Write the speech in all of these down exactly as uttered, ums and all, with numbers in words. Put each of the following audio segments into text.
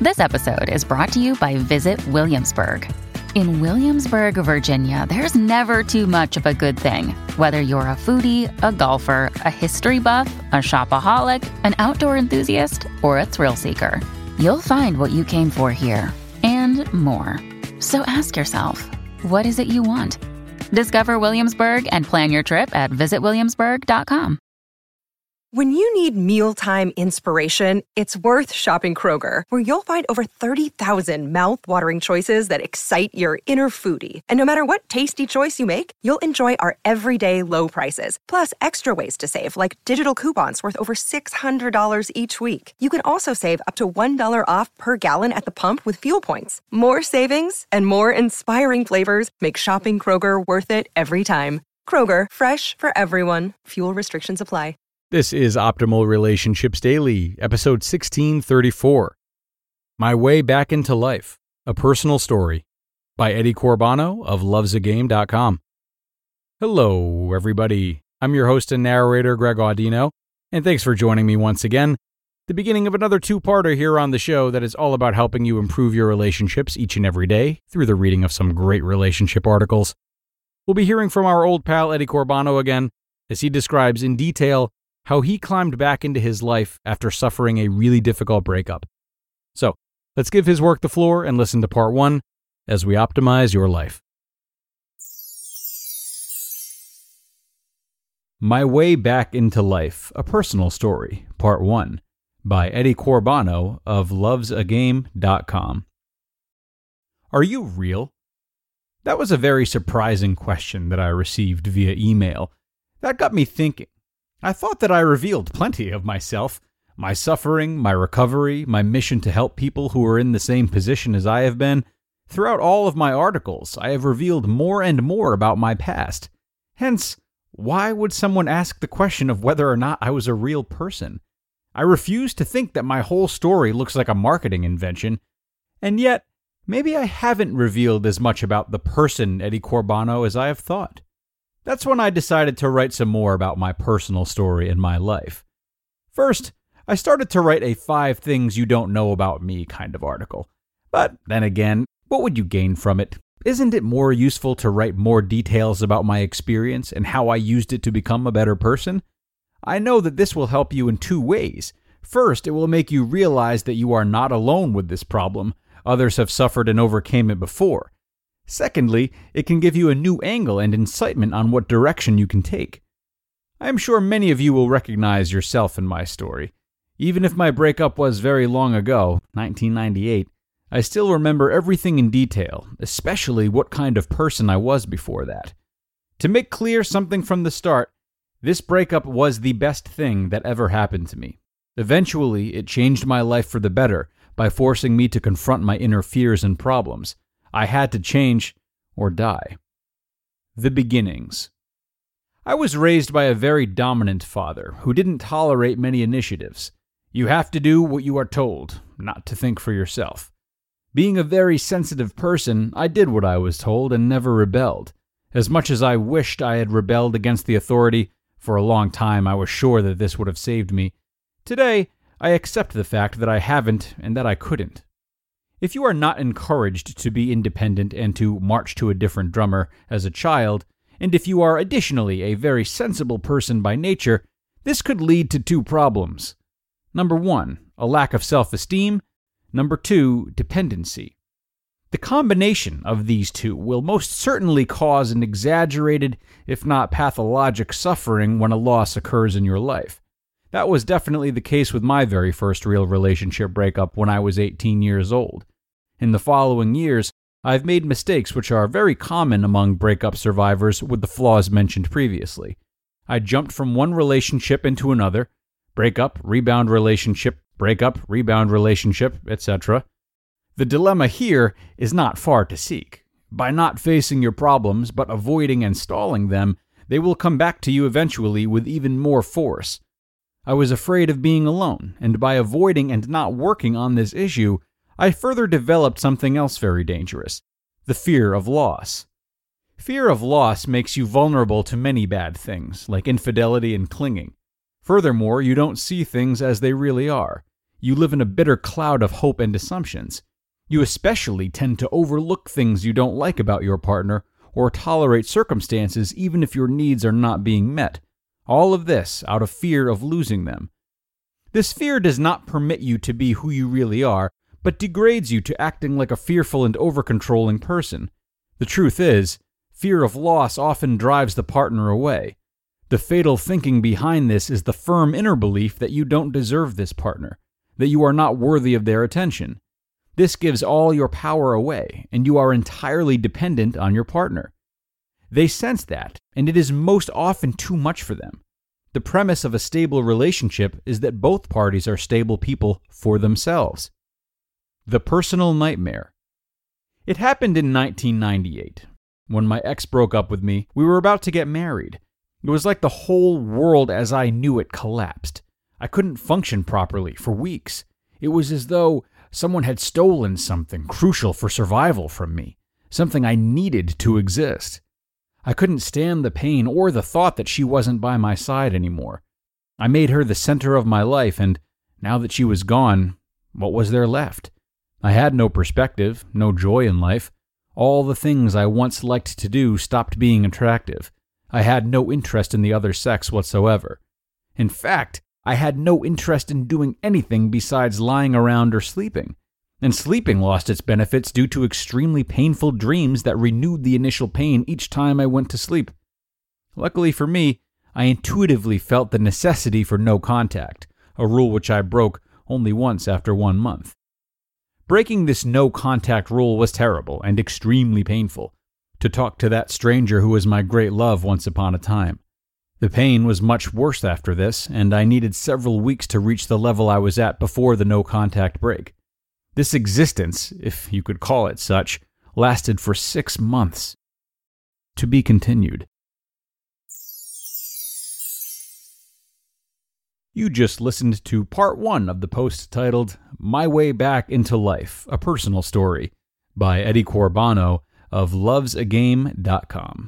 This episode is brought to you by Visit Williamsburg. In Williamsburg, Virginia, there's never too much of a good thing. Whether you're a foodie, a golfer, a history buff, a shopaholic, an outdoor enthusiast, or a thrill seeker, you'll find what you came for here and more. So ask yourself, what is it you want? Discover Williamsburg and plan your trip at visit williamsburg dot com. When you need mealtime inspiration, it's worth shopping Kroger, where you'll find over thirty thousand mouth-watering choices that excite your inner foodie. And no matter what tasty choice you make, you'll enjoy our everyday low prices, plus extra ways to save, like digital coupons worth over six hundred dollars each week. You can also save up to one dollar off per gallon at the pump with fuel points. More savings and more inspiring flavors make shopping Kroger worth it every time. Kroger, fresh for everyone. Fuel restrictions apply. This is Optimal Relationships Daily, episode sixteen thirty-four. My Way Back into Life, A Personal Story, by Eddie Corbano of loves a game dot com. Hello, everybody. I'm your host and narrator, Greg Audino, and thanks for joining me once again. The beginning of another two-parter here on the show that is all about helping you improve your relationships each and every day through the reading of some great relationship articles. We'll be hearing from our old pal Eddie Corbano again, as he describes in detail how he climbed back into his life after suffering a really difficult breakup. So, let's give his work the floor and listen to part one as we optimize your life. My Way Back into Life, A Personal Story, Part one, by Eddie Corbano of loves a game dot com. Are you real? That was a very surprising question that I received via email. That got me thinking. I thought that I revealed plenty of myself, my suffering, my recovery, my mission to help people who are in the same position as I have been. Throughout all of my articles, I have revealed more and more about my past. Hence, why would someone ask the question of whether or not I was a real person? I refuse to think that my whole story looks like a marketing invention. And yet, maybe I haven't revealed as much about the person Eddie Corbano as I have thought. That's when I decided to write some more about my personal story in my life. First, I started to write a five things you don't know about me kind of article. But then again, what would you gain from it? Isn't it more useful to write more details about my experience and how I used it to become a better person? I know that this will help you in two ways. First, it will make you realize that you are not alone with this problem. Others have suffered and overcame it before. Secondly, it can give you a new angle and incitement on what direction you can take. I am sure many of you will recognize yourself in my story. Even if my breakup was very long ago, nineteen ninety-eight, I still remember everything in detail, especially what kind of person I was before that. To make clear something from the start, this breakup was the best thing that ever happened to me. Eventually, it changed my life for the better by forcing me to confront my inner fears and problems. I had to change or die. The beginnings. I was raised by a very dominant father who didn't tolerate many initiatives. You have to do what you are told, not to think for yourself. Being a very sensitive person, I did what I was told and never rebelled. As much as I wished I had rebelled against the authority, for a long time I was sure that this would have saved me. Today, I accept the fact that I haven't and that I couldn't. If you are not encouraged to be independent and to march to a different drummer as a child, and if you are additionally a very sensible person by nature, this could lead to two problems. Number one, a lack of self-esteem. Number two, dependency. The combination of these two will most certainly cause an exaggerated, if not pathologic, suffering when a loss occurs in your life. That was definitely the case with my very first real relationship breakup when I was eighteen years old. In the following years, I've made mistakes which are very common among breakup survivors with the flaws mentioned previously. I jumped from one relationship into another, breakup, rebound relationship, breakup, rebound relationship, et cetera. The dilemma here is not far to seek. By not facing your problems but avoiding and stalling them, they will come back to you eventually with even more force. I was afraid of being alone, and by avoiding and not working on this issue, I further developed something else very dangerous, the fear of loss. Fear of loss makes you vulnerable to many bad things, like infidelity and clinging. Furthermore, you don't see things as they really are. You live in a bitter cloud of hope and assumptions. You especially tend to overlook things you don't like about your partner or tolerate circumstances even if your needs are not being met. All of this out of fear of losing them. This fear does not permit you to be who you really are, but degrades you to acting like a fearful and over-controlling person. The truth is, fear of loss often drives the partner away. The fatal thinking behind this is the firm inner belief that you don't deserve this partner, that you are not worthy of their attention. This gives all your power away, and you are entirely dependent on your partner. They sense that, and it is most often too much for them. The premise of a stable relationship is that both parties are stable people for themselves. The personal nightmare. It happened in nineteen ninety-eight. When my ex broke up with me, we were about to get married. It was like the whole world as I knew it collapsed. I couldn't function properly for weeks. It was as though someone had stolen something crucial for survival from me, something I needed to exist. I couldn't stand the pain or the thought that she wasn't by my side anymore. I made her the center of my life, and now that she was gone, what was there left? I had no perspective, no joy in life. All the things I once liked to do stopped being attractive. I had no interest in the other sex whatsoever. In fact, I had no interest in doing anything besides lying around or sleeping. And sleeping lost its benefits due to extremely painful dreams that renewed the initial pain each time I went to sleep. Luckily for me, I intuitively felt the necessity for no contact, a rule which I broke only once after one month. Breaking this no contact rule was terrible and extremely painful. To talk to that stranger who was my great love once upon a time. The pain was much worse after this, and I needed several weeks to reach the level I was at before the no-contact break. This existence, if you could call it such, lasted for six months. To be continued. You just listened to part one of the post titled My Way Back into Life, a Personal Story, by Eddie Corbano of loves a game dot com.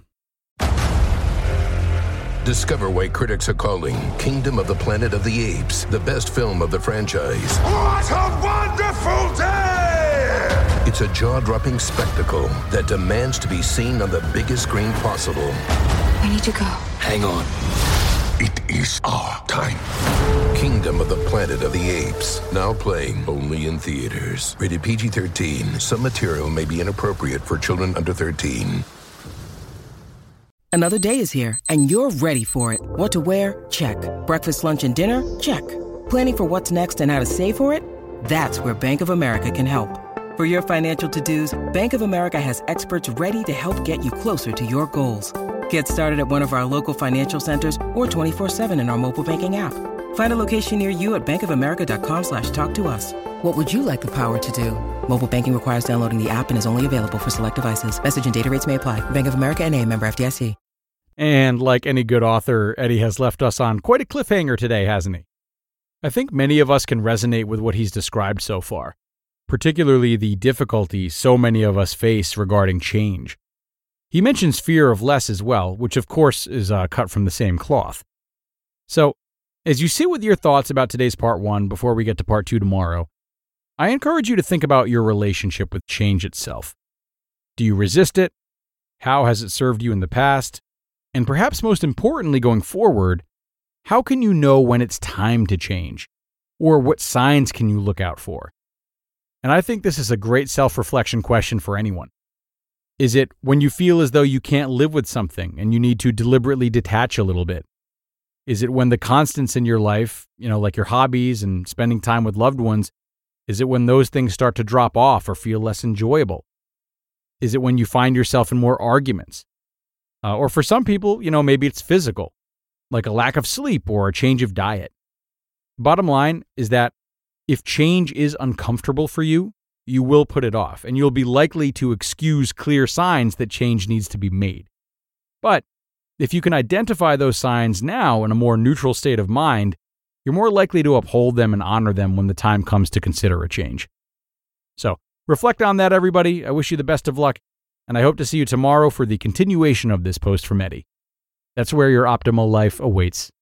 Discover why critics are calling Kingdom of the Planet of the Apes the best film of the franchise. What a wonderful day! It's a jaw-dropping spectacle that demands to be seen on the biggest screen possible. I need to go. Hang on. It is our time. Kingdom of the Planet of the Apes. Now playing only in theaters. Rated P G thirteen. Some material may be inappropriate for children under thirteen. Another day is here, and you're ready for it. What to wear? Check. Breakfast, lunch, and dinner? Check. Planning for what's next and how to save for it? That's where Bank of America can help. For your financial to-dos, Bank of America has experts ready to help get you closer to your goals. Get started at one of our local financial centers or twenty-four seven in our mobile banking app. Find a location near you at bankofamerica.com slash talk to us. What would you like the power to do? Mobile banking requires downloading the app and is only available for select devices. Message and data rates may apply. Bank of America N A, member F D I C. And like any good author, Eddie has left us on quite a cliffhanger today, hasn't he? I think many of us can resonate with what he's described so far, particularly the difficulty so many of us face regarding change. He mentions fear of less as well, which of course is uh, cut from the same cloth. So, as you sit with your thoughts about today's part one before we get to part two tomorrow, I encourage you to think about your relationship with change itself. Do you resist it? How has it served you in the past? And perhaps most importantly going forward, how can you know when it's time to change? Or what signs can you look out for? And I think this is a great self-reflection question for anyone. Is it when you feel as though you can't live with something and you need to deliberately detach a little bit? Is it when the constants in your life, you know, like your hobbies and spending time with loved ones, is it when those things start to drop off or feel less enjoyable? Is it when you find yourself in more arguments? Uh, or for some people, you know, maybe it's physical, like a lack of sleep or a change of diet. Bottom line is that if change is uncomfortable for you, you will put it off, and you'll be likely to excuse clear signs that change needs to be made. But if you can identify those signs now in a more neutral state of mind, you're more likely to uphold them and honor them when the time comes to consider a change. So, reflect on that, everybody. I wish you the best of luck, and I hope to see you tomorrow for the continuation of this post from Eddie. That's where your optimal life awaits.